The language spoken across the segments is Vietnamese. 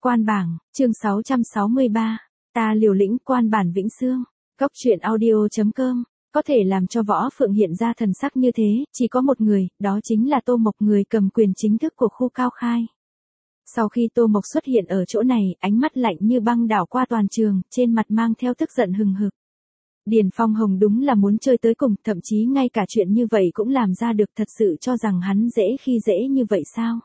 Quan bảng, chương 663. Ta liều lĩnh quan bản Vĩnh Sương. Cóc truyện audio.com. Có thể làm cho Võ Phượng hiện ra thần sắc như thế, chỉ có một người, đó chính là Tô Mộc, người cầm quyền chính thức của khu Cao Khai. Sau khi Tô Mộc xuất hiện ở chỗ này, ánh mắt lạnh như băng đảo qua toàn trường, trên mặt mang theo tức giận hừng hực. Điền Phong Hồng đúng là muốn chơi tới cùng, thậm chí ngay cả chuyện như vậy cũng làm ra được, thật sự cho rằng hắn dễ khi dễ như vậy sao?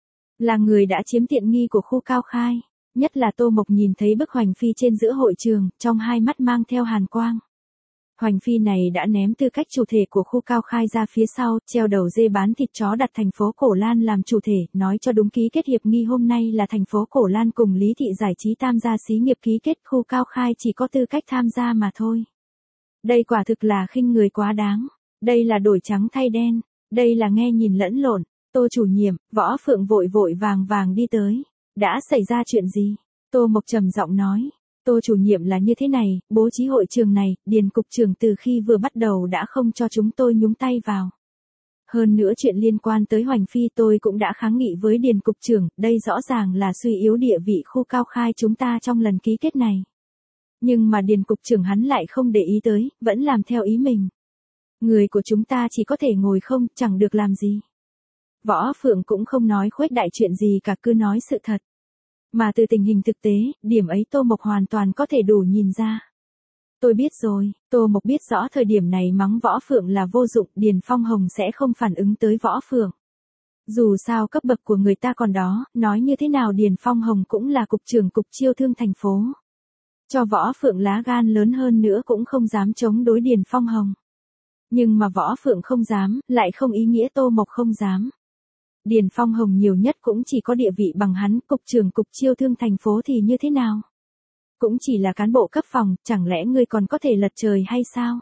Là người đã chiếm tiện nghi của khu Cao Khai, nhất là Tô Mộc nhìn thấy bức hoành phi trên giữa hội trường, trong hai mắt mang theo hàn quang. Hoành phi này đã ném tư cách chủ thể của khu Cao Khai ra phía sau, treo đầu dê bán thịt chó đặt thành phố Cổ Lan làm chủ thể, nói cho đúng ký kết hiệp nghi hôm nay là thành phố Cổ Lan cùng Lý Thị Giải Trí tham gia xí nghiệp ký kết, khu Cao Khai chỉ có tư cách tham gia mà thôi. Đây quả thực là khinh người quá đáng, đây là đổi trắng thay đen, đây là nghe nhìn lẫn lộn. Tô chủ nhiệm, Võ Phượng vội vội vàng đi tới. Đã xảy ra chuyện gì? Tô Mộc trầm giọng nói. Tô chủ nhiệm là như thế này, bố trí hội trường này, Điền cục trưởng từ khi vừa bắt đầu đã không cho chúng tôi nhúng tay vào. Hơn nữa chuyện liên quan tới Hoành Phi tôi cũng đã kháng nghị với Điền cục trưởng, đây rõ ràng là suy yếu địa vị khu Cao Khai chúng ta trong lần ký kết này. Nhưng mà Điền cục trưởng hắn lại không để ý tới, vẫn làm theo ý mình. Người của chúng ta chỉ có thể ngồi không, chẳng được làm gì. Võ Phượng cũng không nói khuếch đại chuyện gì cả, cứ nói sự thật. Mà từ tình hình thực tế, điểm ấy Tô Mộc hoàn toàn có thể đủ nhìn ra. Tôi biết rồi, Tô Mộc biết rõ thời điểm này mắng Võ Phượng là vô dụng, Điền Phong Hồng sẽ không phản ứng tới Võ Phượng. Dù sao cấp bậc của người ta còn đó, nói như thế nào Điền Phong Hồng cũng là cục trưởng cục chiêu thương thành phố. Cho Võ Phượng lá gan lớn hơn nữa cũng không dám chống đối Điền Phong Hồng. Nhưng mà Võ Phượng không dám, lại không ý nghĩa Tô Mộc không dám. Điền Phong Hồng nhiều nhất cũng chỉ có địa vị bằng hắn, cục trưởng cục chiêu thương thành phố thì như thế nào? Cũng chỉ là cán bộ cấp phòng, chẳng lẽ ngươi còn có thể lật trời hay sao?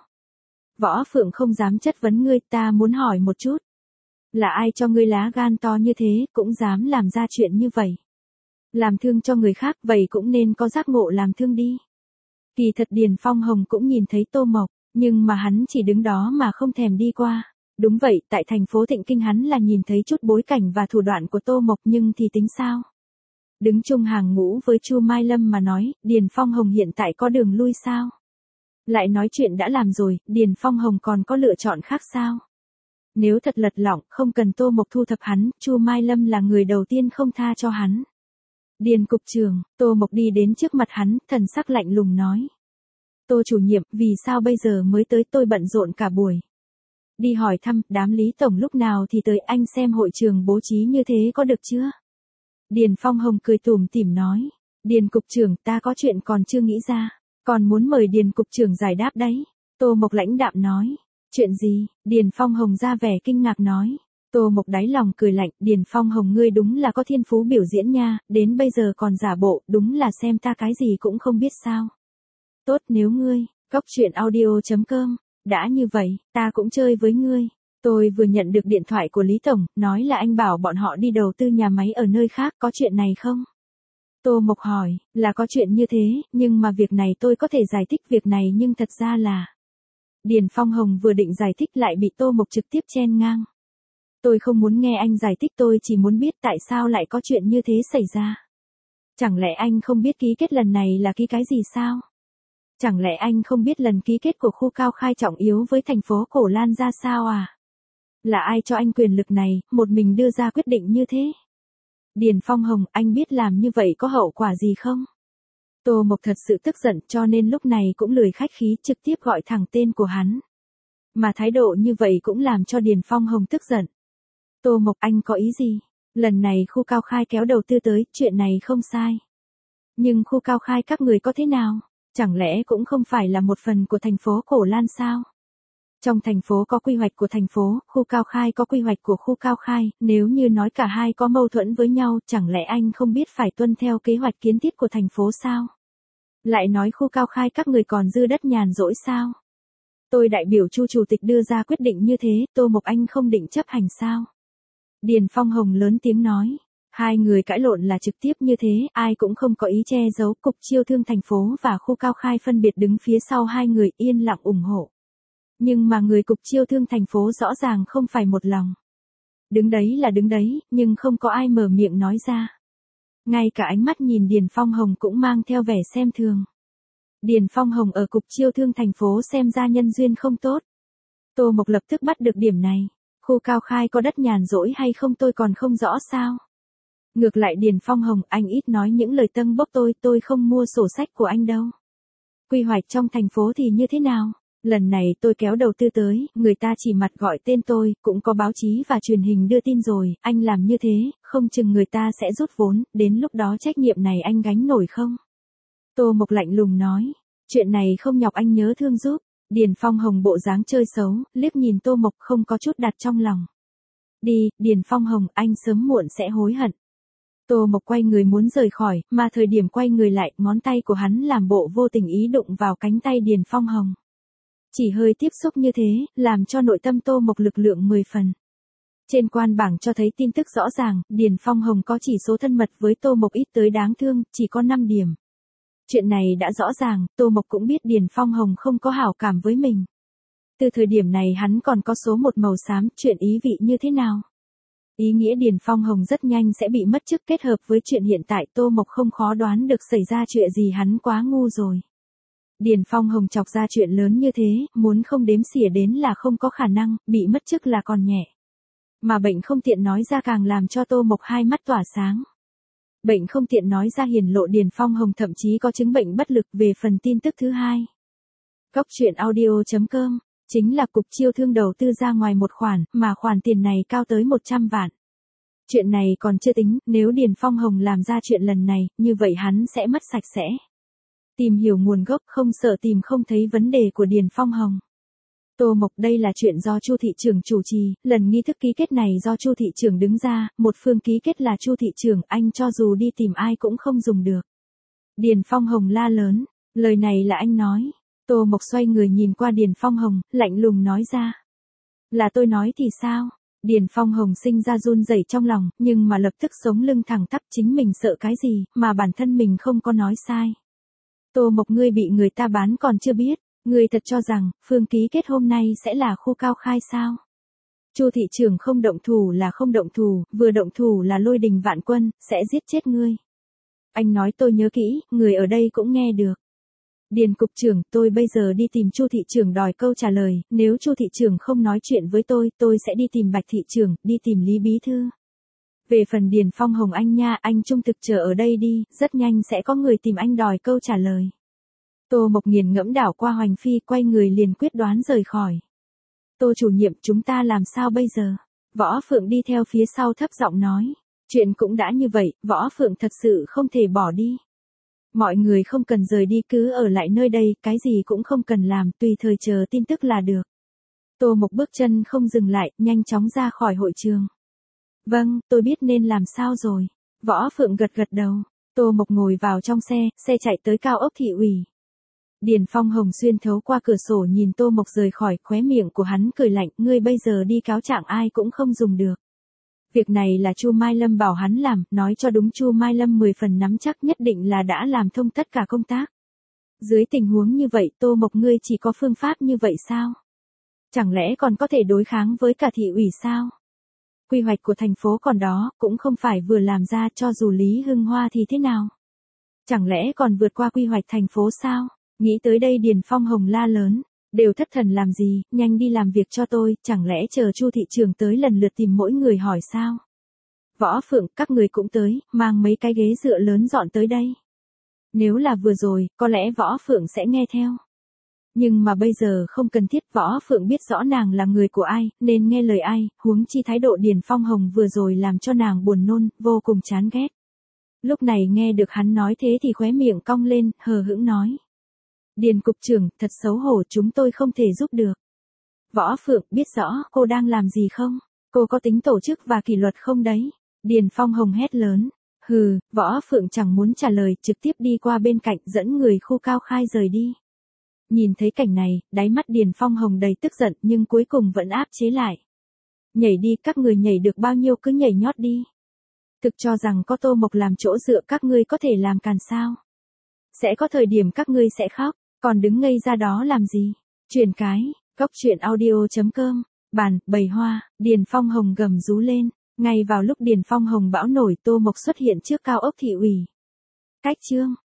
Võ Phượng không dám chất vấn ngươi, ta muốn hỏi một chút. Là ai cho ngươi lá gan to như thế, cũng dám làm ra chuyện như vậy? Làm thương cho người khác, vậy cũng nên có giác ngộ làm thương đi. Kỳ thật Điền Phong Hồng cũng nhìn thấy Tô Mộc, nhưng mà hắn chỉ đứng đó mà không thèm đi qua. Đúng vậy, tại thành phố Thịnh Kinh hắn là nhìn thấy chút bối cảnh và thủ đoạn của Tô Mộc, nhưng thì tính sao? Đứng chung hàng ngũ với Chu Mai Lâm mà nói, Điền Phong Hồng hiện tại có đường lui sao? Lại nói chuyện đã làm rồi, Điền Phong Hồng còn có lựa chọn khác sao? Nếu thật lật lọng, không cần Tô Mộc thu thập hắn, Chu Mai Lâm là người đầu tiên không tha cho hắn. Điền cục trưởng, Tô Mộc đi đến trước mặt hắn, thần sắc lạnh lùng nói. Tô chủ nhiệm, vì sao bây giờ mới tới, tôi bận rộn cả buổi. Đi hỏi thăm, đám Lý Tổng lúc nào thì tới, anh xem hội trường bố trí như thế có được chưa? Điền Phong Hồng cười tủm tỉm nói. Điền cục trưởng, ta có chuyện còn chưa nghĩ ra, còn muốn mời Điền cục trưởng giải đáp đấy. Tô Mộc lãnh đạm nói. Chuyện gì? Điền Phong Hồng ra vẻ kinh ngạc nói. Tô Mộc đáy lòng cười lạnh, Điền Phong Hồng ngươi đúng là có thiên phú biểu diễn nha, đến bây giờ còn giả bộ, đúng là xem ta cái gì cũng không biết sao. Tốt, nếu ngươi, cóc truyện audio.com. Đã như vậy, ta cũng chơi với ngươi. Tôi vừa nhận được điện thoại của Lý Tổng, nói là anh bảo bọn họ đi đầu tư nhà máy ở nơi khác, có chuyện này không? Tô Mộc hỏi, là có chuyện như thế, nhưng mà việc này tôi có thể giải thích việc này nhưng thật ra là... Điền Phong Hồng vừa định giải thích lại bị Tô Mộc trực tiếp chen ngang. Tôi không muốn nghe anh giải thích, tôi chỉ muốn biết tại sao lại có chuyện như thế xảy ra. Chẳng lẽ anh không biết ký kết lần này là ký cái gì sao? Chẳng lẽ anh không biết lần ký kết của khu Cao Khai trọng yếu với thành phố Cổ Lan ra sao à? Là ai cho anh quyền lực này, một mình đưa ra quyết định như thế? Điền Phong Hồng, anh biết làm như vậy có hậu quả gì không? Tô Mộc thật sự tức giận cho nên lúc này cũng lười khách khí trực tiếp gọi thẳng tên của hắn. Mà thái độ như vậy cũng làm cho Điền Phong Hồng tức giận. Tô Mộc, anh có ý gì? Lần này khu Cao Khai kéo đầu tư tới, chuyện này không sai. Nhưng khu Cao Khai các người có thế nào? Chẳng lẽ cũng không phải là một phần của thành phố Cổ Lan sao? Trong thành phố có quy hoạch của thành phố, khu Cao Khai có quy hoạch của khu Cao Khai, nếu như nói cả hai có mâu thuẫn với nhau, chẳng lẽ anh không biết phải tuân theo kế hoạch kiến thiết của thành phố sao? Lại nói khu Cao Khai các người còn dư đất nhàn rỗi sao? Tôi đại biểu Chu chủ tịch đưa ra quyết định như thế, Tô Mộc anh không định chấp hành sao? Điền Phong Hồng lớn tiếng nói. Hai người cãi lộn là trực tiếp như thế, ai cũng không có ý che giấu, cục chiêu thương thành phố và khu Cao Khai phân biệt đứng phía sau hai người yên lặng ủng hộ. Nhưng mà người cục chiêu thương thành phố rõ ràng không phải một lòng. Đứng đấy là đứng đấy, nhưng không có ai mở miệng nói ra. Ngay cả ánh mắt nhìn Điền Phong Hồng cũng mang theo vẻ xem thường. Điền Phong Hồng ở cục chiêu thương thành phố xem ra nhân duyên không tốt. Tô Mộc lập tức bắt được điểm này. Khu Cao Khai có đất nhàn rỗi hay không tôi còn không rõ sao. Ngược lại Điền Phong Hồng, anh ít nói những lời tâng bốc tôi không mua sổ sách của anh đâu. Quy hoạch trong thành phố thì như thế nào? Lần này tôi kéo đầu tư tới, người ta chỉ mặt gọi tên tôi, cũng có báo chí và truyền hình đưa tin rồi, anh làm như thế, không chừng người ta sẽ rút vốn, đến lúc đó trách nhiệm này anh gánh nổi không? Tô Mộc lạnh lùng nói, chuyện này không nhọc anh nhớ thương giúp. Điền Phong Hồng bộ dáng chơi xấu, liếc nhìn Tô Mộc không có chút đặt trong lòng. Đi, Điền Phong Hồng, anh sớm muộn sẽ hối hận. Tô Mộc quay người muốn rời khỏi, mà thời điểm quay người lại, ngón tay của hắn làm bộ vô tình ý đụng vào cánh tay Điền Phong Hồng. Chỉ hơi tiếp xúc như thế, làm cho nội tâm Tô Mộc lực lượng 10 phần. Trên quan bảng cho thấy tin tức rõ ràng, Điền Phong Hồng có chỉ số thân mật với Tô Mộc ít tới đáng thương, chỉ có 5 điểm. Chuyện này đã rõ ràng, Tô Mộc cũng biết Điền Phong Hồng không có hảo cảm với mình. Từ thời điểm này hắn còn có số một màu xám, chuyện ý vị như thế nào? Ý nghĩa Điền Phong Hồng rất nhanh sẽ bị mất chức kết hợp với chuyện hiện tại Tô Mộc không khó đoán được xảy ra chuyện gì hắn quá ngu rồi. Điền Phong Hồng chọc ra chuyện lớn như thế, muốn không đếm xỉa đến là không có khả năng, bị mất chức là còn nhẹ. Mà bệnh không tiện nói ra càng làm cho Tô Mộc hai mắt tỏa sáng. Bệnh không tiện nói ra hiển lộ Điền Phong Hồng thậm chí có chứng bệnh bất lực về phần tin tức thứ hai. Góc truyện audio.com, chính là cục chiêu thương đầu tư ra ngoài một khoản, mà khoản tiền này cao tới 100 vạn. Chuyện này còn chưa tính, nếu Điền Phong Hồng làm ra chuyện lần này, như vậy hắn sẽ mất sạch sẽ. Tìm hiểu nguồn gốc không sợ tìm không thấy vấn đề của Điền Phong Hồng. Tô Mộc đây là chuyện do Chu thị trưởng chủ trì, lần nghi thức ký kết này do Chu thị trưởng đứng ra, một phương ký kết là Chu thị trưởng, anh cho dù đi tìm ai cũng không dùng được. Điền Phong Hồng la lớn, lời này là anh nói. Tô Mộc xoay người nhìn qua Điền Phong Hồng, lạnh lùng nói ra. Là tôi nói thì sao? Điền Phong Hồng sinh ra run rẩy trong lòng, nhưng mà lập tức sống lưng thẳng tắp chính mình sợ cái gì, mà bản thân mình không có nói sai. Tô Mộc ngươi bị người ta bán còn chưa biết, ngươi thật cho rằng, phương ký kết hôm nay sẽ là khu Cao Khai sao? Chu thị trưởng không động thủ là không động thủ, vừa động thủ là lôi đình vạn quân, sẽ giết chết ngươi. Anh nói tôi nhớ kỹ, người ở đây cũng nghe được. Điền cục trưởng, tôi bây giờ đi tìm Chu thị trưởng đòi câu trả lời, nếu Chu thị trưởng không nói chuyện với tôi sẽ đi tìm Bạch thị trưởng, đi tìm Lý bí thư. Về phần Điền Phong Hồng anh nha, anh trung thực chờ ở đây đi, rất nhanh sẽ có người tìm anh đòi câu trả lời. Tô Mộc nghiền ngẫm đảo qua Hoành Phi, quay người liền quyết đoán rời khỏi. Tô chủ nhiệm, chúng ta làm sao bây giờ? Võ Phượng đi theo phía sau thấp giọng nói. Chuyện cũng đã như vậy, Võ Phượng thật sự không thể bỏ đi. Mọi người không cần rời đi, cứ ở lại nơi đây, cái gì cũng không cần làm, tùy thời chờ tin tức là được. Tô Mộc bước chân không dừng lại, nhanh chóng ra khỏi hội trường. Vâng, tôi biết nên làm sao rồi. Võ Phượng gật gật đầu. Tô Mộc ngồi vào trong xe chạy tới cao ốc thị ủy. Điền Phong Hồng xuyên thấu qua cửa sổ nhìn Tô Mộc rời khỏi, khóe miệng của hắn cười lạnh, ngươi bây giờ đi cáo trạng ai cũng không dùng được. Việc này là Chu Mai Lâm bảo hắn làm, nói cho đúng Chu Mai Lâm 10 phần nắm chắc nhất định là đã làm thông tất cả công tác. Dưới tình huống như vậy, Tô Mộc ngươi chỉ có phương pháp như vậy sao? Chẳng lẽ còn có thể đối kháng với cả thị ủy sao? Quy hoạch của thành phố còn đó, cũng không phải vừa làm ra, cho dù Lý Hưng Hoa thì thế nào? Chẳng lẽ còn vượt qua quy hoạch thành phố sao? Nghĩ tới đây Điền Phong Hồng la lớn, đều thất thần làm gì, nhanh đi làm việc cho tôi, chẳng lẽ chờ Chu thị trưởng tới lần lượt tìm mỗi người hỏi sao? Võ Phượng, các người cũng tới, mang mấy cái ghế dựa lớn dọn tới đây. Nếu là vừa rồi, có lẽ Võ Phượng sẽ nghe theo. Nhưng mà bây giờ không cần thiết, Võ Phượng biết rõ nàng là người của ai, nên nghe lời ai, huống chi thái độ Điền Phong Hồng vừa rồi làm cho nàng buồn nôn, vô cùng chán ghét. Lúc này nghe được hắn nói thế thì khóe miệng cong lên, hờ hững nói. Điền cục trưởng, thật xấu hổ, chúng tôi không thể giúp được. Võ Phượng, biết rõ cô đang làm gì không? Cô có tính tổ chức và kỷ luật không đấy? Điền Phong Hồng hét lớn. Hừ, Võ Phượng chẳng muốn trả lời, trực tiếp đi qua bên cạnh dẫn người khu Cao Khai rời đi. Nhìn thấy cảnh này, đáy mắt Điền Phong Hồng đầy tức giận nhưng cuối cùng vẫn áp chế lại. Nhảy đi, các người nhảy được bao nhiêu cứ nhảy nhót đi. Thực cho rằng có Tô Mộc làm chỗ dựa các ngươi có thể làm càn sao? Sẽ có thời điểm các ngươi sẽ khóc, còn đứng ngây ra đó làm gì? Truyền cái, góc truyện audio.com, bàn, bầy hoa, Điền Phong Hồng gầm rú lên. Ngay vào lúc Điền Phong Hồng bão nổi, Tô Mộc xuất hiện trước cao ốc thị ủy. Cách chương